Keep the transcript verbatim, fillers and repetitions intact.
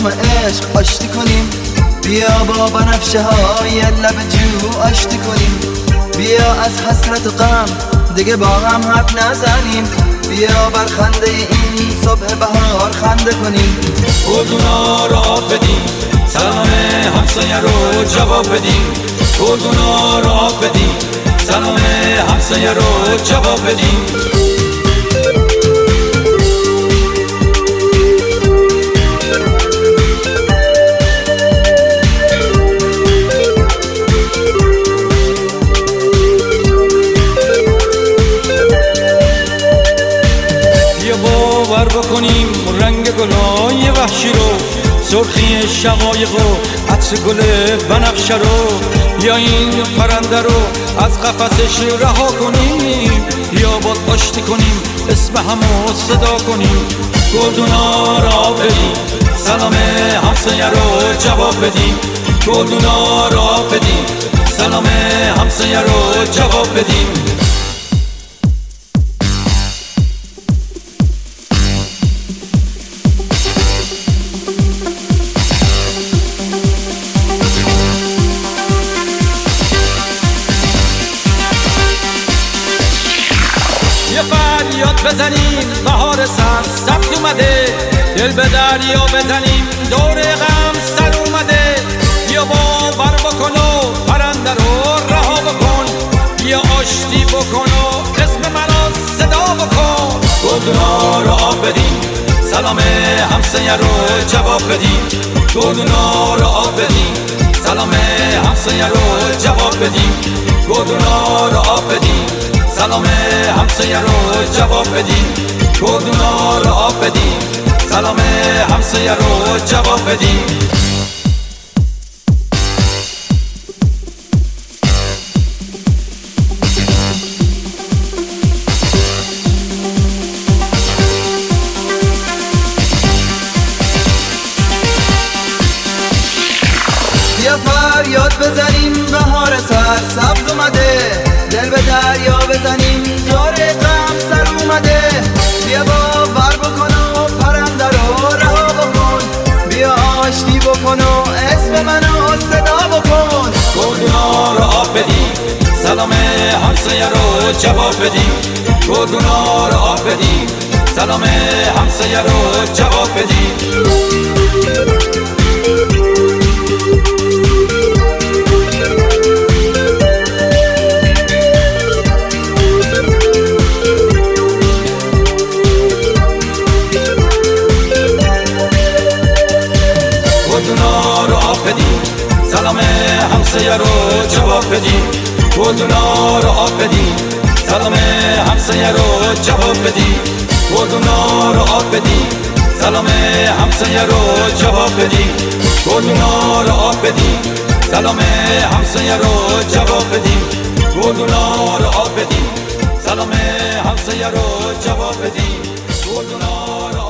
نام عشق آشتی کنیم. بیا با بنفشه های لب جو آشتی کنیم. بیا از حسرت و غم دیگه با هم حرف نزنیم. بیا بر خنده این صبح بهار خنده کنیم. گلدونا رو آب بدیم، سلام همسایه رو جواب بدیم. گلدونا رو آب بدیم، سلام همسایه رو جواب بدیم. باور بکنیم رنگ گلای وحشی رو، سرخی شقایق و عطر گل بنفشه رو. یا این پرنده رو از قفسش رها کنیم، یا با آشتی کنیم اسم همو صدا کنیم. گلدونا را بدیم، سلام همسایه رو جواب بدیم. گلدونا را بدیم، سلام همسایه رو جواب بدیم. یه فریاد بزنیم بهار سر سبز اومده، دل به دریا بزنیم دور غم سر اومده. بیا باور بکن و پرنده رو رها بکن، بیا آشتی بکن و اسم منو صدا بکن. گلدونا رو آب بدیم، سلام همسایه رو جواب بدیم. گلدونا رو آب بدیم، سلام همسایه رو جواب بدیم. گلدونا رو آب بدیم، سلام همسایه رو جواب بدیم. گلدونا رو آب بدیم، سلام همسایه رو جواب بدیم. بیا فریاد بزنیم بهار سر سبز اومده، دل به دریا بزنیم دور غم سر اومده. بیا باور بکن و پرنده رو رها بکن، بیا آشتی بکن و اسم منو صدا بکن. گلدونا رو آب بدیم، سلام همسایه رو جواب بدیم. گلدونا رو آب بدیم، سلام همسایه رو جواب بدیم. گلدونا رو آب بدیم، سلام همسایه رو جواب بدیم. گلدونا رو آب بدیم، سلام همسایه رو جواب بدیم. گلدونا رو آب بدیم، سلام همسایه رو جواب بدیم. گلدونا رو آب بدیم، سلام همسایه رو جواب بدیم. گلدونا رو آب بدیم، سلام همسایه رو جواب بدیم. گلدونا